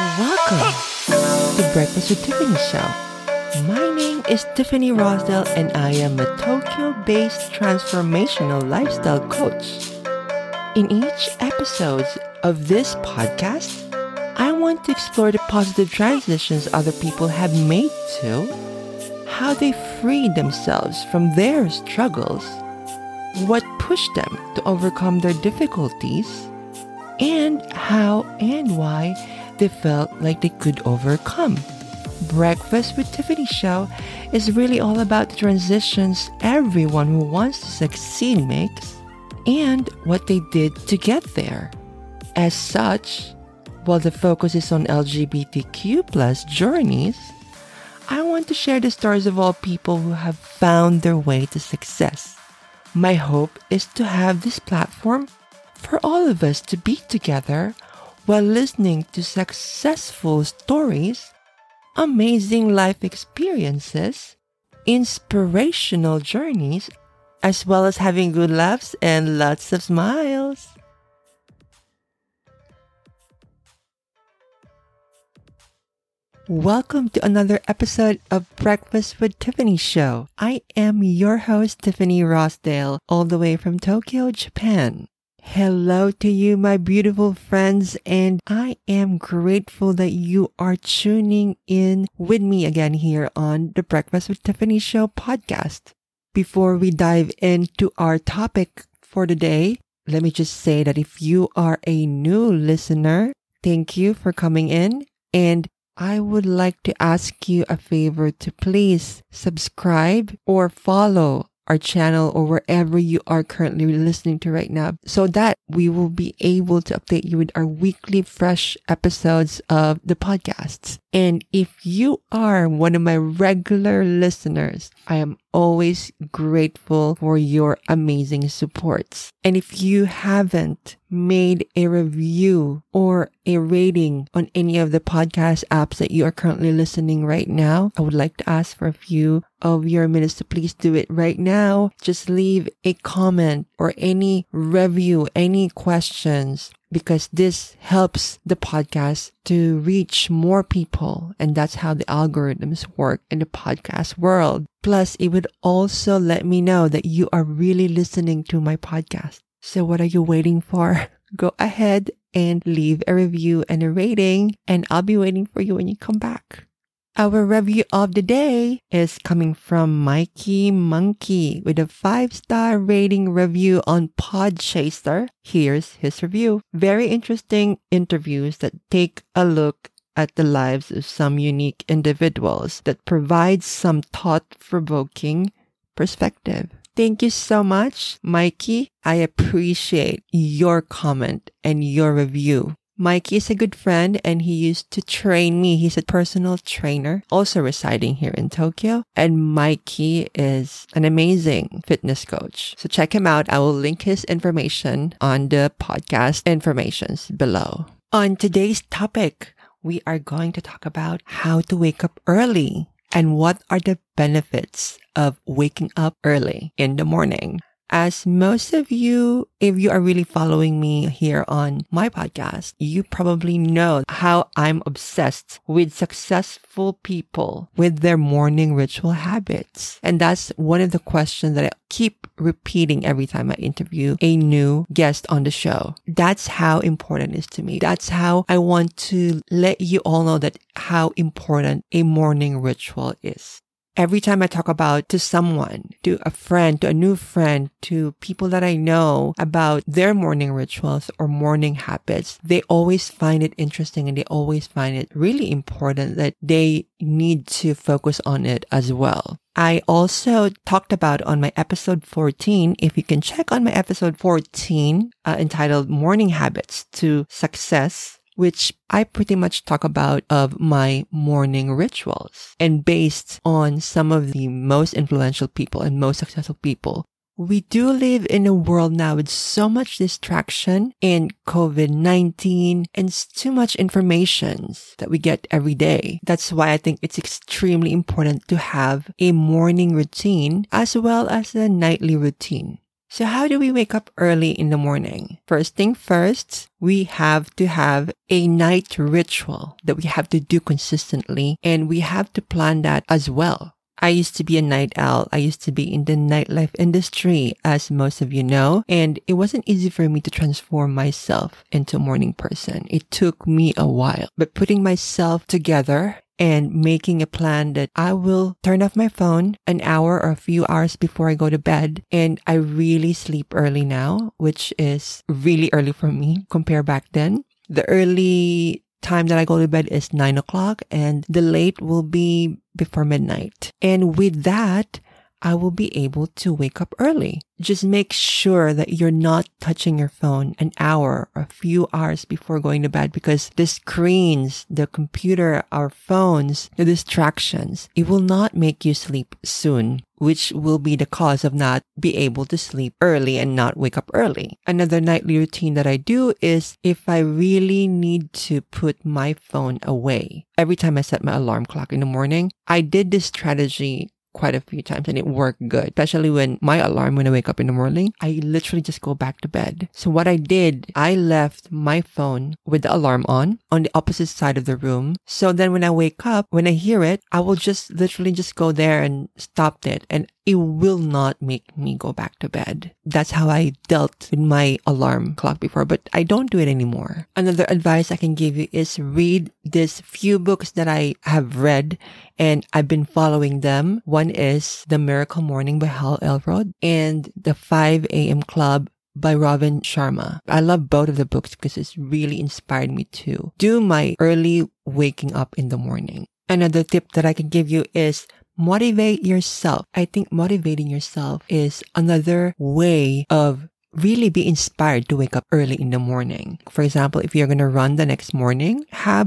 Welcome to Breakfast with Tiffany show. My name is Tiffany Rosdell and I am a Tokyo-based transformational lifestyle coach. In each episode of this podcast, I want to explore the positive transitions other people have made to, how they freed themselves from their struggles, what pushed them to overcome their difficulties, and how and why they felt like they could overcome. Breakfast with Tiffany show is really all about the transitions everyone who wants to succeed makes and what they did to get there. As such, while the focus is on LGBTQ plus journeys, I want to share the stories of all people who have found their way to success. My hope is to have this platform for all of us to be together while listening to successful stories, amazing life experiences, inspirational journeys, as well as having good laughs and lots of smiles. Welcome to another episode of Breakfast with Tiffany show. I am your host, Tiffany Rosdale, all the way from Tokyo, Japan. Hello to you, my beautiful friends, and I am grateful that you are tuning in with me again here on the Breakfast with Tiffany show podcast. Before we dive into our topic for the day, let me just say that if you are a new listener, thank you for coming in, and I would like to ask you a favor to please subscribe or follow our channel or wherever you are currently listening to right now so that we will be able to update you with our weekly fresh episodes of the podcasts. And if you are one of my regular listeners, I am always grateful for your amazing supports. And if you haven't made a review or a rating on any of the podcast apps that you are currently listening right now, I would like to ask for a few of your minutes to please do it right now. Just leave a comment or any review, any questions, because this helps the podcast to reach more people. And that's how the algorithms work in the podcast world. Plus, it would also let me know that you are really listening to my podcast. So what are you waiting for? Go ahead and leave a review and a rating, and I'll be waiting for you when you come back. Our review of the day is coming from Mikey Monkey with a 5-star rating review on Podchaser. Here's his review. Very interesting interviews that take a look at the lives of some unique individuals that provide some thought-provoking perspective. Thank you so much, Mikey. I appreciate your comment and your review. Mikey is a good friend and he used to train me. He's a personal trainer, also residing here in Tokyo. And Mikey is an amazing fitness coach. So check him out. I will link his information on the podcast informations below. On today's topic, we are going to talk about how to wake up early and what are the benefits of waking up early in the morning. As most of you, if you are really following me here on my podcast, you probably know how I'm obsessed with successful people with their morning ritual habits. And that's one of the questions that I keep repeating every time I interview a new guest on the show. That's how important it is to me. That's how I want to let you all know that how important a morning ritual is. Every time I talk about to someone, to a friend, to a new friend, to people that I know about their morning rituals or morning habits, they always find it interesting and they always find it really important that they need to focus on it as well. I also talked about on my episode 14, if you can check on my episode 14, entitled Morning Habits to Success, which I pretty much talk about of my morning rituals and based on some of the most influential people and most successful people. We do live in a world now with so much distraction and COVID-19 and too much information that we get every day. That's why I think it's extremely important to have a morning routine as well as a nightly routine. So how do we wake up early in the morning? First thing first, we have to have a night ritual that we have to do consistently, and we have to plan that as well. I used to be a night owl. I used to be in the nightlife industry, as most of you know, and it wasn't easy for me to transform myself into a morning person. It took me a while, but putting myself together and making a plan that I will turn off my phone an hour or a few hours before I go to bed. And I really sleep early now, which is really early for me compared back then. The early time that I go to bed is 9 o'clock and the late will be before midnight. And with that, I will be able to wake up early. Just make sure that you're not touching your phone an hour or a few hours before going to bed, because the screens, the computer, our phones, the distractions, it will not make you sleep soon, which will be the cause of not be able to sleep early and not wake up early. Another nightly routine that I do is if I really need to put my phone away, every time I set my alarm clock in the morning, I did this strategy quite a few times and it worked good, especially when I wake up in the morning, I literally just go back to bed. So what I did, I left my phone with the alarm on the opposite side of the room. So then when I wake up, when I hear it, I will just literally just go there and stop it, and it will not make me go back to bed. That's how I dealt with my alarm clock before, but I don't do it anymore. Another advice I can give you is read these few books that I have read and I've been following them. One is The Miracle Morning by Hal Elrod and The 5 a.m. Club by Robin Sharma. I love both of the books because it's really inspired me to do my early waking up in the morning. Another tip that I can give you is motivate yourself. I think motivating yourself is another way of really be inspired to wake up early in the morning. For example, if you're going to run the next morning,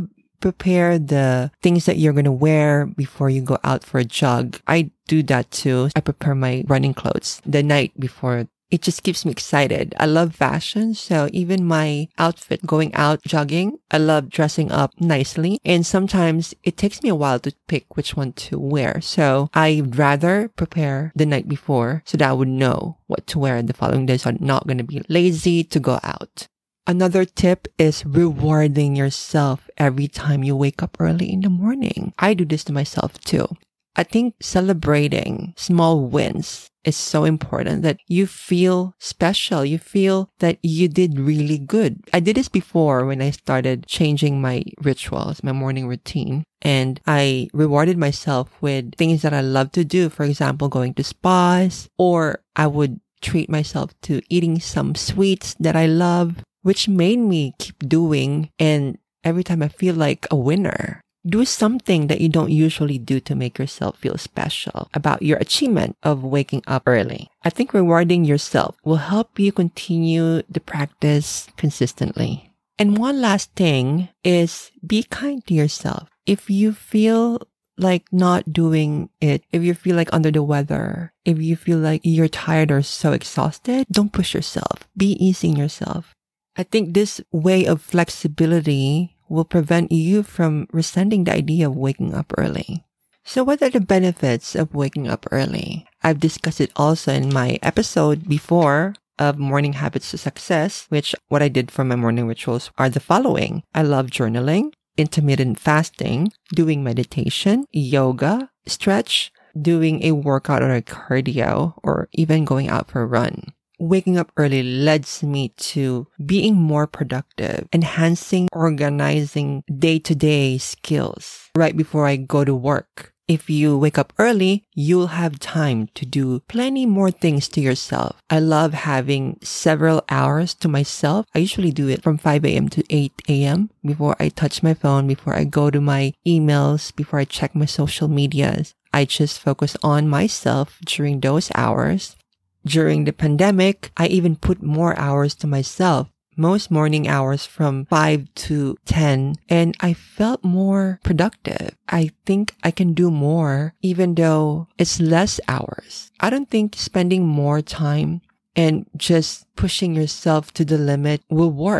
prepare the things that you're going to wear before you go out for a jog. I do that too. I prepare my running clothes the night before. It just keeps me excited. I love fashion, so even my outfit going out jogging, I love dressing up nicely. And sometimes it takes me a while to pick which one to wear. So I'd rather prepare the night before so that I would know what to wear the following day, so I'm not going to be lazy to go out. Another tip is rewarding yourself every time you wake up early in the morning. I do this to myself too. I think celebrating small wins is so important, that you feel special. You feel that you did really good. I did this before when I started changing my rituals, my morning routine. And I rewarded myself with things that I love to do. For example, going to spas, or I would treat myself to eating some sweets that I love, which made me keep doing. And every time I feel like a winner. Do something that you don't usually do to make yourself feel special about your achievement of waking up early. I think rewarding yourself will help you continue the practice consistently. And one last thing is be kind to yourself. If you feel like not doing it, if you feel like under the weather, if you feel like you're tired or so exhausted, don't push yourself. Be easy on yourself. I think this way of flexibility will prevent you from resenting the idea of waking up early. So what are the benefits of waking up early? I've discussed it also in my episode before of Morning Habits to Success, which what I did for my morning rituals are the following. I love journaling, intermittent fasting, doing meditation, yoga, stretch, doing a workout or a cardio, or even going out for a run. Waking up early leads me to being more productive, enhancing, organizing day-to-day skills right before I go to work. If you wake up early, you'll have time to do plenty more things to yourself. I love having several hours to myself. I usually do it from 5 a.m. to 8 a.m. before I touch my phone, before I go to my emails, before I check my social medias. I just focus on myself during those hours. During the pandemic, I even put more hours to myself, most morning hours from 5 to 10, and I felt more productive. I think I can do more even though it's less hours. I don't think spending more time and just pushing yourself to the limit will work.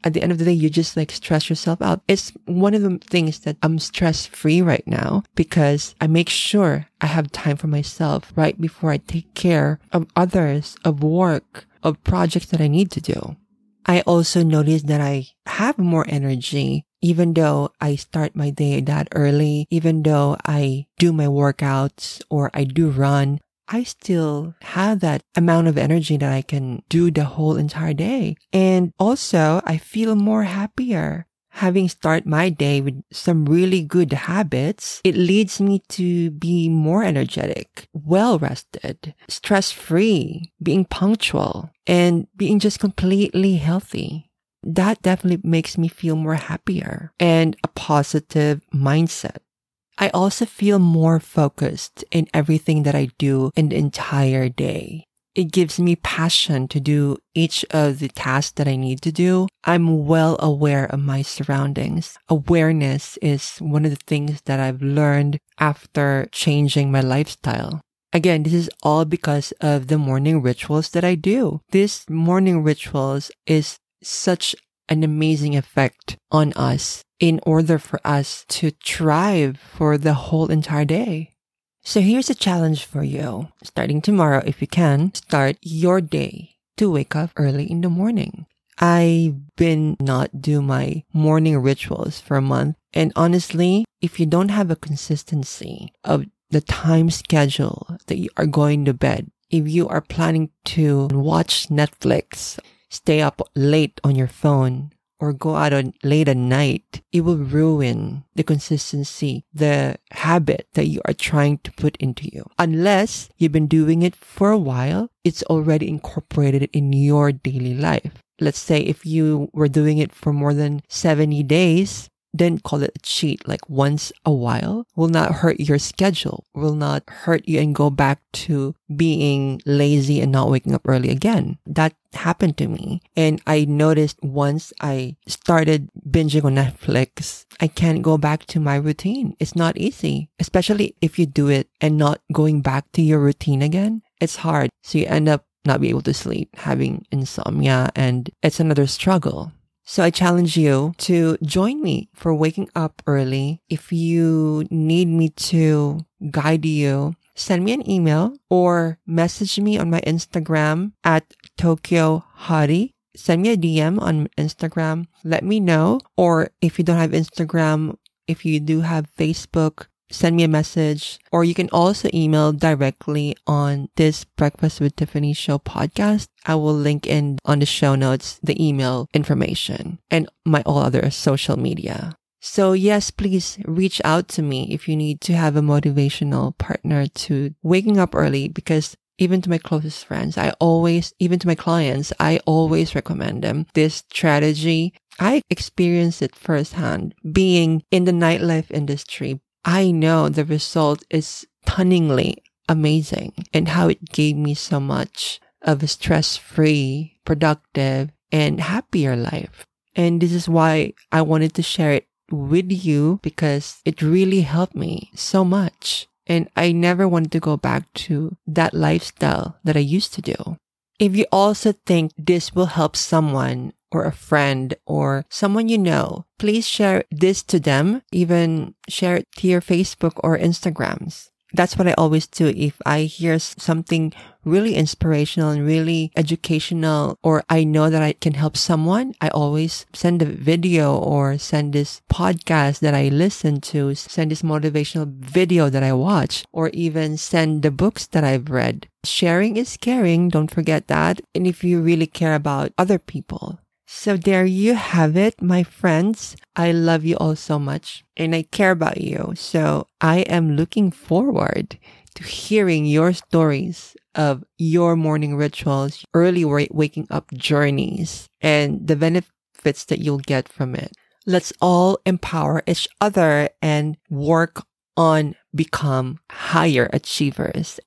at the end of the day, you just like stress yourself out. It's one of the things that I'm stress free right now because I make sure I have time for myself right before I take care of others, of work, of projects that I need to do. I also noticed that I have more energy even though I start my day that early, even though I do my workouts or I do run. I still have that amount of energy that I can do the whole entire day. And also, I feel more happier. Having started my day with some really good habits, it leads me to be more energetic, well-rested, stress-free, being punctual, and being just completely healthy. That definitely makes me feel more happier and a positive mindset. I also feel more focused in everything that I do in the entire day. It gives me passion to do each of the tasks that I need to do. I'm well aware of my surroundings. Awareness is one of the things that I've learned after changing my lifestyle. Again, this is all because of the morning rituals that I do. This morning rituals is such an amazing effect on us in order for us to thrive for the whole entire day. So here's a challenge for you. Starting tomorrow, if you can, start your day to wake up early in the morning. I've been not do my morning rituals for a month. And honestly, if you don't have a consistency of the time schedule that you are going to bed, if you are planning to watch Netflix, stay up late on your phone, or go out late at night, it will ruin the consistency, the habit that you are trying to put into you. Unless you've been doing it for a while, it's already incorporated in your daily life. Let's say if you were doing it for more than 70 days, then call it a cheat. Like once a while will not hurt your schedule, will not hurt you and go back to being lazy and not waking up early again. That happened to me. And I noticed once I started binging on Netflix, I can't go back to my routine. It's not easy, especially if you do it and not going back to your routine again. It's hard. So you end up not being able to sleep, having insomnia, and it's another struggle. So I challenge you to join me for waking up early. If you need me to guide you, send me an email or message me on my Instagram at Tokyo Hottie. Send me a DM on Instagram. Let me know. Or if you don't have Instagram, if you do have Facebook, send me a message, or you can also email directly on this Breakfast with Tiffany show podcast. I will link in on the show notes the email information and my all other social media. So yes, please reach out to me if you need to have a motivational partner to waking up early, because even to my closest friends, even to my clients, I always recommend them this strategy. I experienced it firsthand being in the nightlife industry. I know the result is stunningly amazing and how it gave me so much of a stress-free, productive, and happier life. And this is why I wanted to share it with you, because it really helped me so much. And I never wanted to go back to that lifestyle that I used to do. If you also think this will help someone or a friend or someone you know, please share this to them. Even share it to your Facebook or Instagrams. That's what I always do. If I hear something really inspirational and really educational, or I know that I can help someone, I always send a video or send this podcast that I listen to, send this motivational video that I watch, or even send the books that I've read. Sharing is caring. Don't forget that. And if you really care about other people. So there you have it, my friends. I love you all so much and I care about you. So I am looking forward to hearing your stories of your morning rituals, early waking up journeys, and the benefits that you'll get from it. Let's all empower each other and work on become higher achievers.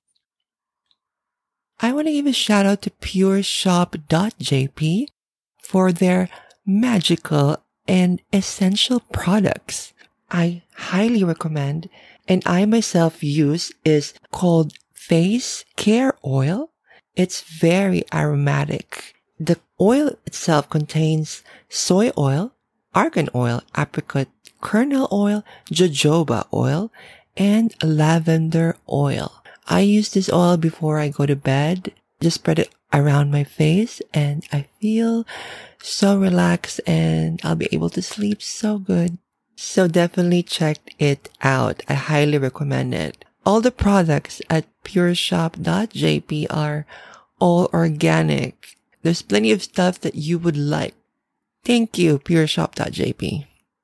I want to give a shout out to pureshop.jp for their magical and essential products. I highly recommend, and I myself use, is called Face Care Oil. It's very aromatic. The Oil itself contains soy oil, argan oil, apricot kernel oil, jojoba oil, and lavender oil. I use this oil before I go to bed. Just spread it around my face and I feel so relaxed and I'll be able to sleep so good. So definitely check it out. I highly recommend it. All the products at pureshop.jp are all organic. There's plenty of stuff that you would like. Thank you, pureshop.jp.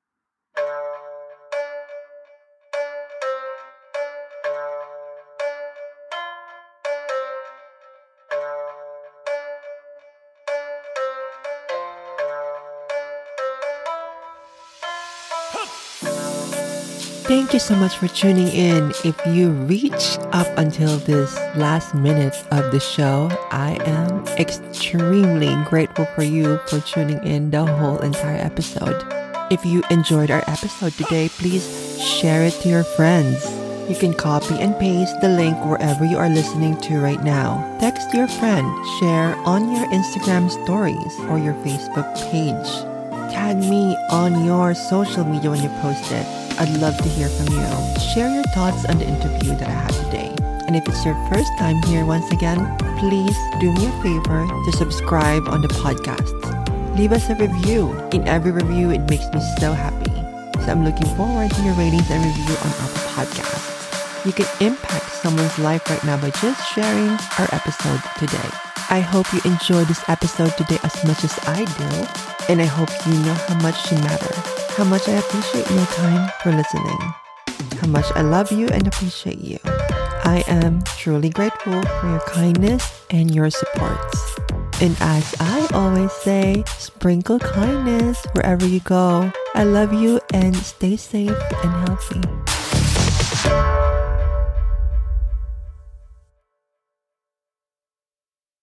Thank you so much for tuning in. If you reach up until this last minute of the show, I am extremely grateful for you for tuning in the whole entire episode. If you enjoyed our episode today, please share it to your friends. You can copy and paste the link wherever you are listening to right now. Text your friend, share on your Instagram stories or your Facebook page. Tag me on your social media when you post it. I'd love to hear from you. Share your thoughts on the interview that I had today. And if it's your first time here once again, please do me a favor to subscribe on the podcast. Leave us a review. In every review, it makes me so happy. So I'm looking forward to your ratings and review on Apple Podcasts. You can impact someone's life right now by just sharing our episode today. I hope you enjoyed this episode today as much as I do. And I hope you know how much you matter. How much I appreciate your time for listening. How much I love you and appreciate you. I am truly grateful for your kindness and your support. And as I always say, sprinkle kindness wherever you go. I love you and stay safe and healthy.